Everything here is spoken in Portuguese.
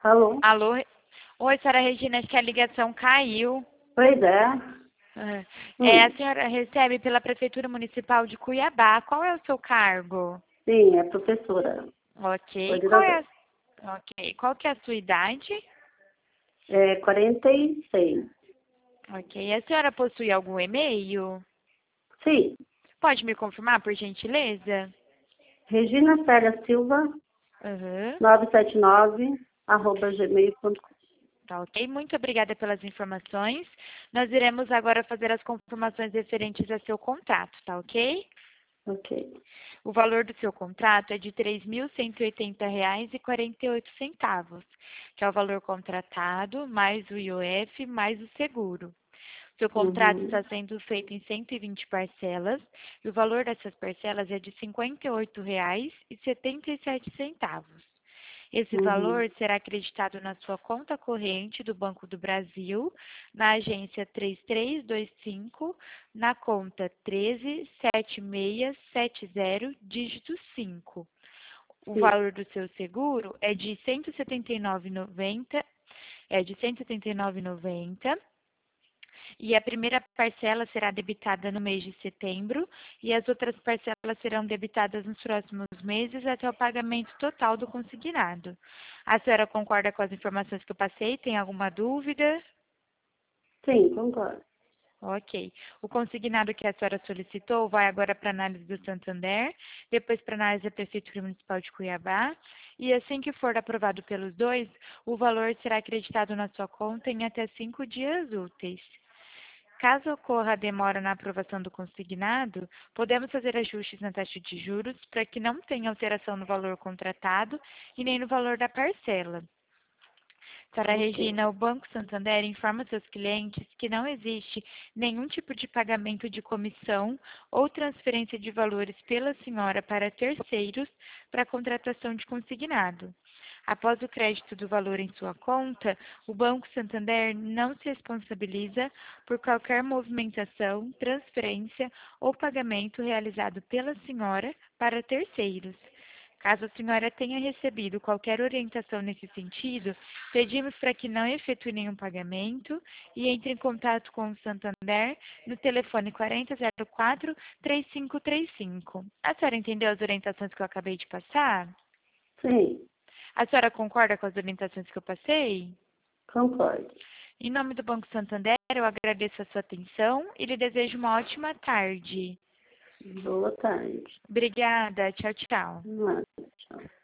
Alô? Alô? Oi, senhora Regina, acho que a ligação caiu. Pois é. A senhora recebe pela Prefeitura Municipal de Cuiabá. Qual é o seu cargo? Sim, é professora, Ok. coordenadora. Ok. Qual que é a sua idade? É 46. Ok. A senhora possui algum e-mail? Sim, Pode me confirmar, por gentileza? Regina Célia Silva, Uhum. 979, @gmail.com. Tá ok. Muito obrigada pelas informações. Nós iremos agora fazer as confirmações referentes a seu contrato, tá ok? Ok. O valor do seu contrato é de R$ 3.180,48, que é o valor contratado, mais o IOF, mais o seguro. Seu contrato Uhum. está sendo feito em 120 parcelas e o valor dessas parcelas é de R$ 58,77. Esse Uhum. valor será acreditado na sua conta corrente do Banco do Brasil, na agência 3325, na conta 137670, dígito 5. O Sim. valor do seu seguro é de R$ 179,90, e a primeira parcela será debitada no mês de setembro e as outras parcelas serão debitadas nos próximos meses até o pagamento total do consignado. A senhora concorda com as informações que eu passei? Tem alguma dúvida? Sim, concordo. Ok. O consignado que a senhora solicitou vai agora para análise do Santander, depois para análise da Prefeitura Municipal de Cuiabá, e assim que for aprovado pelos dois, o valor será acreditado na sua conta em até 5 dias úteis. Caso ocorra a demora na aprovação do consignado, podemos fazer ajustes na taxa de juros para que não tenha alteração no valor contratado e nem no valor da parcela. Para Ok. Regina, o Banco Santander informa seus clientes que não existe nenhum tipo de pagamento de comissão ou transferência de valores pela senhora para terceiros para a contratação de consignado. Após o crédito do valor em sua conta, o Banco Santander não se responsabiliza por qualquer movimentação, transferência ou pagamento realizado pela senhora para terceiros. Caso a senhora tenha recebido qualquer orientação nesse sentido, pedimos para que não efetue nenhum pagamento e entre em contato com o Santander no telefone 4004-3535. A senhora entendeu as orientações que eu acabei de passar? Sim, A senhora concorda com as orientações que eu passei? concordo. Em nome do Banco Santander, eu agradeço a sua atenção e lhe desejo uma ótima tarde. Boa tarde. Obrigada. Tchau, tchau. Nada. Tchau.